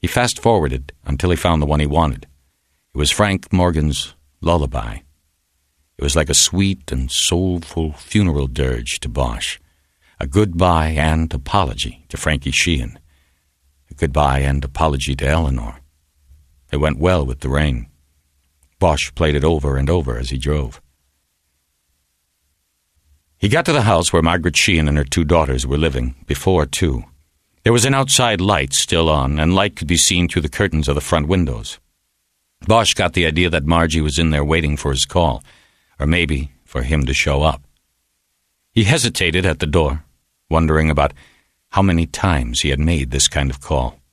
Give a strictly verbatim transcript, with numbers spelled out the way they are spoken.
He fast-forwarded until he found the one he wanted. It was Frank Morgan's Lullaby. It was like a sweet and soulful funeral dirge to Bosch, a goodbye and apology to Frankie Sheehan, a goodbye and apology to Eleanor. It went well with the rain. Bosch played it over and over as he drove. He got to the house where Margaret Sheehan and her two daughters were living, before two. There was an outside light still on, and light could be seen through the curtains of the front windows. Bosch got the idea that Margie was in there waiting for his call, or maybe for him to show up. He hesitated at the door, wondering about how many times he had made this kind of call.